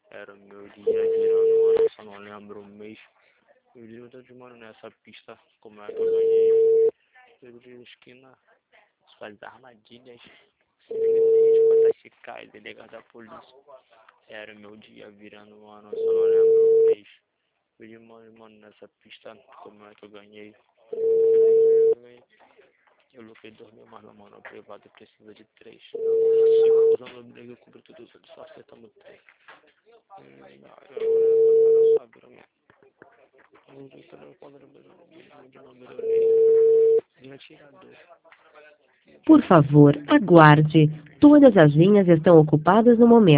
Era meu dia virando o ano, só não lembro o mês. Eu digo de mano nessa pista, como é que eu ganhei. Eu de esquina, suas armadilhas. Simplesmente quantas se cai, delegado da polícia. Era meu dia virando o ano, só não lembro o mês. Eu de mano nessa pista, como é que eu ganhei. Eu loquei 2 mil, mas meu mano privado precisa de 3. 5 usando o briga, cobre tudo, só acertamos 3. Por favor, aguarde. Todas as linhas estão ocupadas no momento.